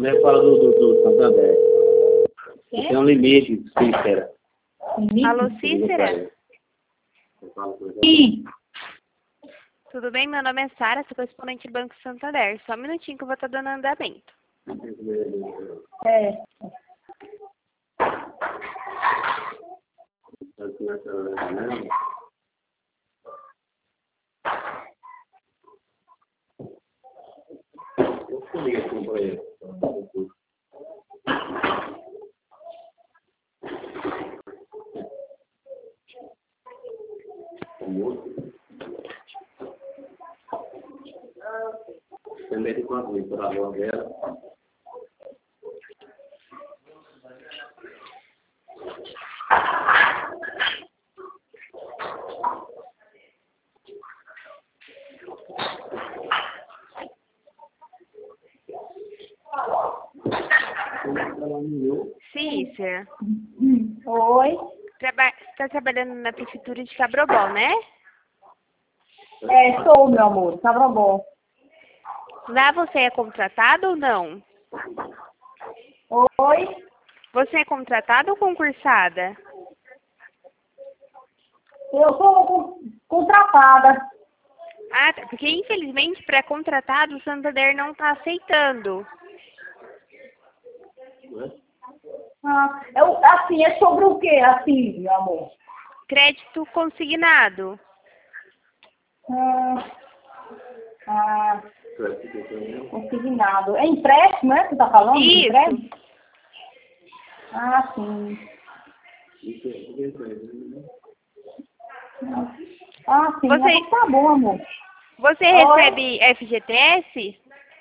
Mulher fala do Santander. Quê? Tem um limite, Cícera. Alô, Cícera? Sim. Tudo bem? Meu nome é Sara, sou correspondente do Banco Santander. Só um minutinho que eu vou estar dando andamento. É. Também de quanto isso para a rua dela. Cícera, Oi. está trabalhando na prefeitura de Cabrobó, né? É, sou, meu amor. Tá bom. Lá você é contratado ou não? Oi. Você é contratada ou concursada? Eu sou contratada. Ah, tá, porque infelizmente para contratado o Santander não está aceitando. Ah, assim, é sobre o quê, assim, meu amor? Crédito consignado. Consignado. É empréstimo, né? Você tá falando de Isso. empréstimo? Ah, sim. Ah, sim. Você- Então tá bom, amor. Você Oi? recebe FGTS?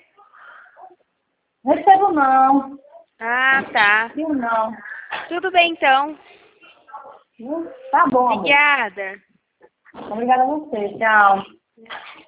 Recebo não. Ah, tá. Viu não. Tudo bem então. Tá bom, amor. Obrigada. Obrigada a você. Tchau.